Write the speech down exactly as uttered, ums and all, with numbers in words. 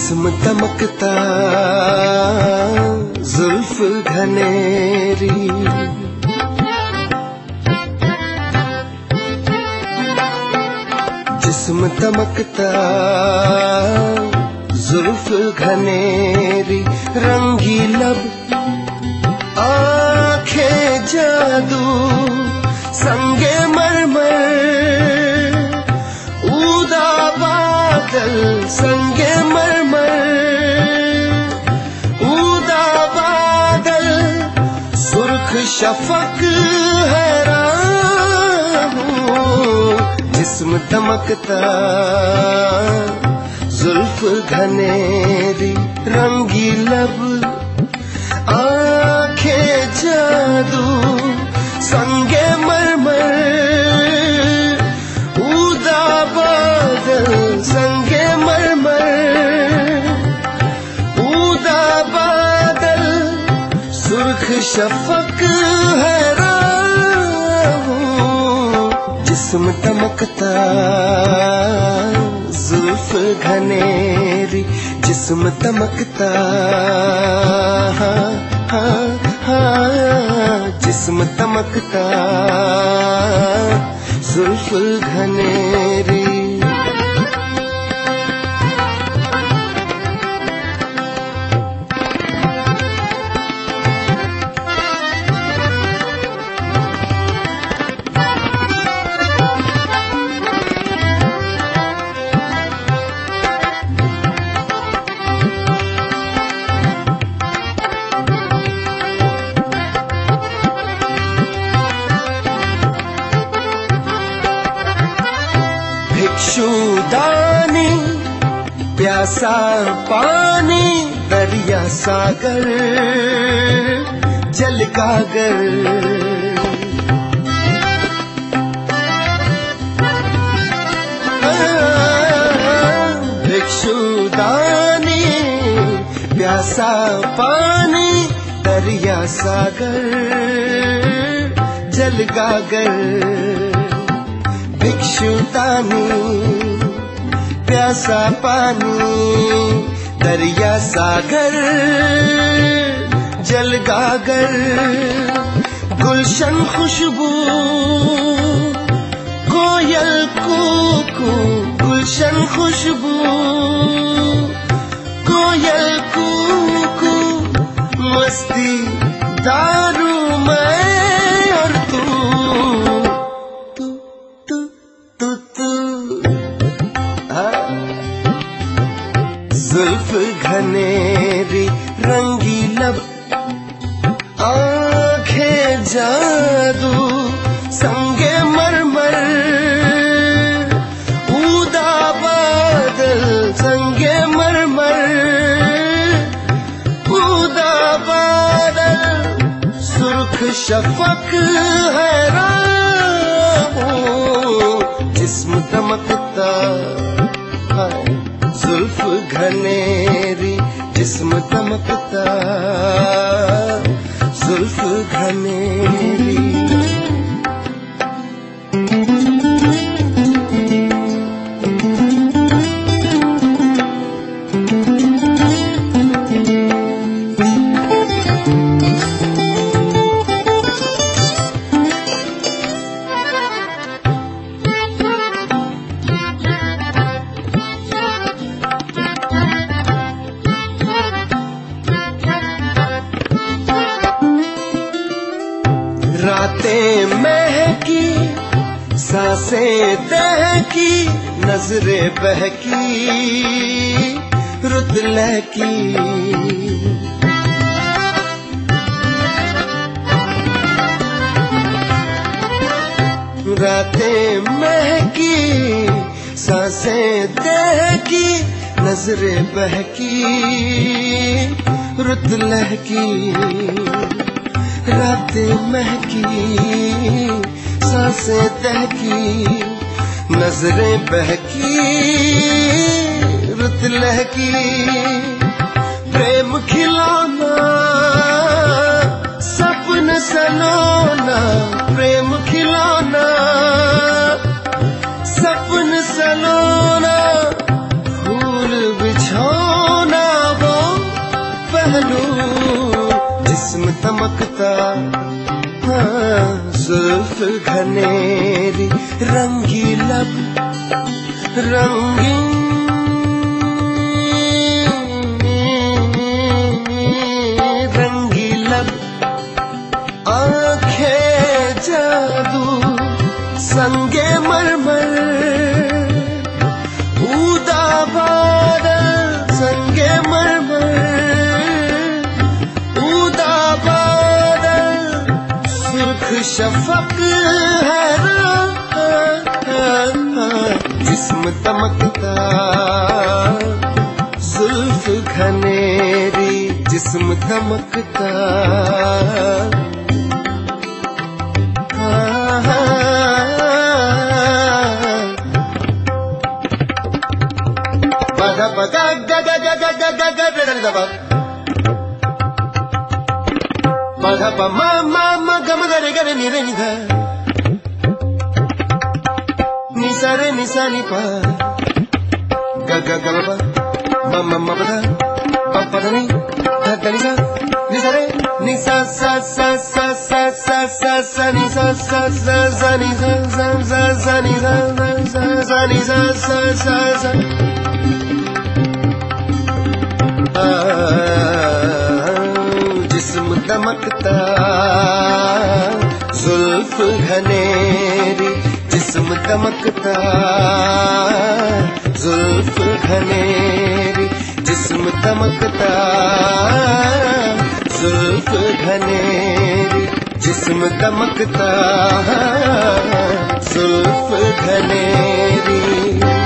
जिस्म दमकता जुल्फ घनेरी, जिस्म दमकता जुल्फ घनेरी, रंगी लब आंखें जादू संगे मरमर, ऊदा बादल संगे मरमर, ऊदा बादल सुर्ख शफक हैरान, जिस्म दमकता जुल्फ घनेरी, रंगी लब आंखें जादू संगे मरमर, ऊदा बादल संगे मरमर, ऊदा बादल सुर्ख शफक हैरान, जिस्म दमकता जुल्फ घनेरी, जिस्म दमकता हाँ हाँ हाँ, जिस्म दमकता जुल्फ घनेरी। भिक्षुदानी प्यासा पानी, दरिया सागर जल गागर, भिक्षुदानी प्यासा पानी, दरिया सागर जल गागर, भिक्षुदानी प्यासा पानी, दरिया सागर जल गागर, गुलशन खुशबू कोयल कूकू, गुलशन खुशबू कोयल कूकू, मस्ती दारू मैं और तू, जुल्फ घनेरी, रंगी लब आंखें जादू संगे मरमर, ऊदा बादल संगे मरमर, ऊदा बादल सुर्ख शफक हैरान, जिस्म दमकता जुल्फ घनेरी, जिस्म दमकता जुल्फ घनेरी। रातें महकी, सांसें दहकी, नजरें बहकी, रुत लहकी, रातें महकी, सांसें दहकी, नजरें बहकी, रुत लहकी, रातें महकी, सांसें दहकी, नजरें बहकी, रुत लहकी, प्रेम खिलौना सपन सलोना, प्रेम खिलौना सपन सलोना, फूल बिछौना, तमकता, हाँ जुल्फ घनेरी, रंगी लब रंगीन, रंगी लब आंखें जादू, संगे मरमर, ऊदा बादल संगे मरमर, ऊदा बादल सुर्ख शफक है, जिस्म तमकता, जुल्फ घनेरी, जिस्म तमकता, Bada ga ga ga ga ga ga ga ga ga ba. Bada ba ma ma ma ga ma ga re ga re ni re ni ga. Ni sa re ni sa ni pa. Ga ga ga ba. Ma ma ma ba da. Pa pa da ni. Da da ni sa. Ni sa re. Ni sa sa sa sa sa sa sa sa ni sa sa sa sa ni sa sa sa sa ni sa sa sa ni sa sa sa sa. जिस्म दमकता, जुल्फ घनेरी, जिस्म दमकता, जुल्फ घनेरी, जिस्म दमकता, जुल्फ घनेरी, जिस्म दमकता, जुल्फ घनेरी।